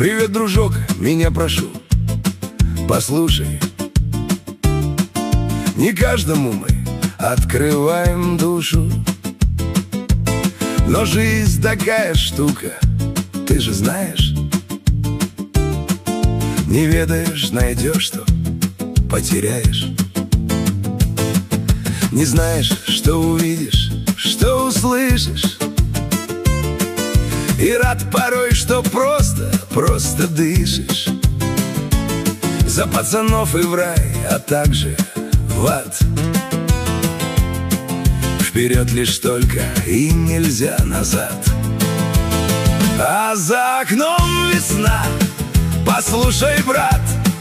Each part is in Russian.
Привет, дружок, меня прошу, послушай. Не каждому мы открываем душу, но жизнь такая штука, ты же знаешь. Не ведаешь, найдешь, что потеряешь. Не знаешь, что увидишь, что услышишь. И рад порой, что просто дышишь. За пацанов и в рай, а также в ад. Вперед лишь только и нельзя назад. А за окном весна, послушай, брат.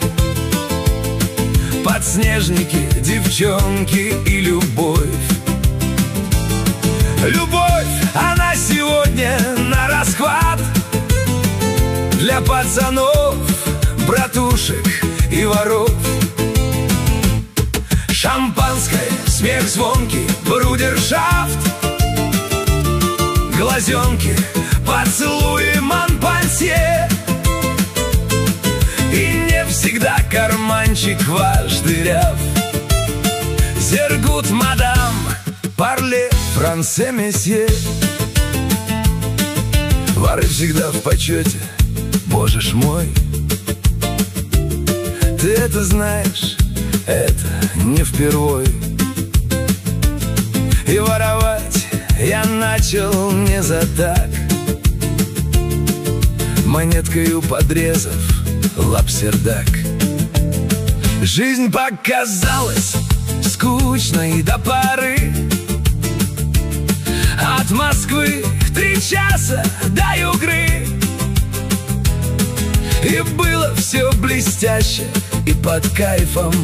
Подснежники, девчонки и любовь. Любовь, она сегодня на расхват. Для пацанов, братушек и воров. Шампанское, смех звонкий, брудершафт. Глазенки, поцелуи, монпансье. И не всегда карманчик ваш дыряв. Зергут, мадам, парле, франце, месье. Воры всегда в почете, боже ж мой. Ты это знаешь, это не впервой. И воровать я начал не за так. Монеткою подрезав лапсердак. Жизнь показалась скучной до поры. От Москвы 3 часа до Югры. И было все блестяще и под кайфом,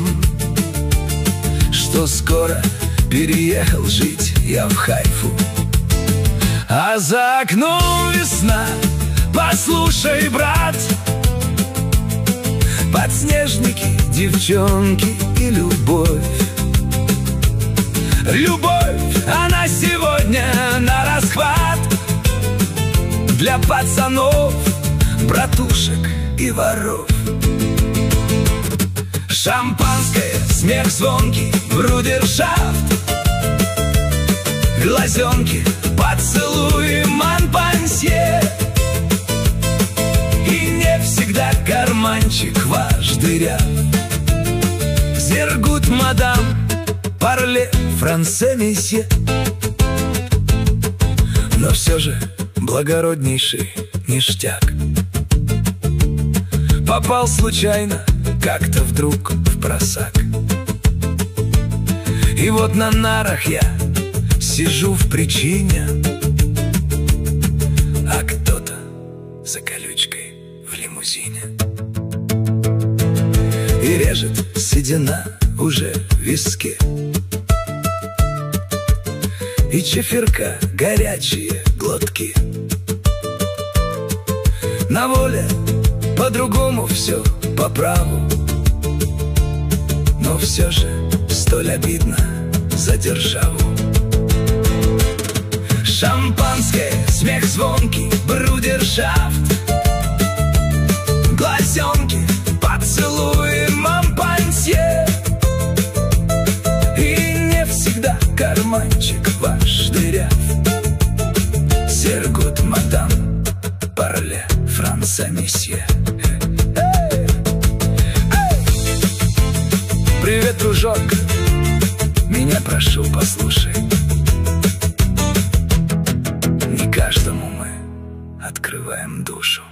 что скоро переехал жить я в Хайфу. А за окном весна, послушай, брат. Подснежники, девчонки и любовь. Любовь, она сегодня на расхват. Для пацанов, братушек и воров. Шампанское, смех звонкий, брудершафт. Глазенки, поцелуи, монпансье. И не всегда карманчик ваш дыряв. Зергут, мадам, парле, франце, месье. Но все же благороднейший ништяк. Попал случайно, как-то вдруг в просак. И вот на нарах я сижу в причине, а кто-то за колючкой в лимузине. И режет седина уже в виске. И чефирка горячие глотки. На воле по-другому все по праву. Но все же столь обидно за державу. Шампанское, смех звонкий, брудершафт. Глазенки, поцелуи, монпансье. И не всегда карманчик ваш дыряв. Зергут, мадам, парле, франце, месье. Привет, дружок, меня прошу, послушай. Не каждому мы открываем душу.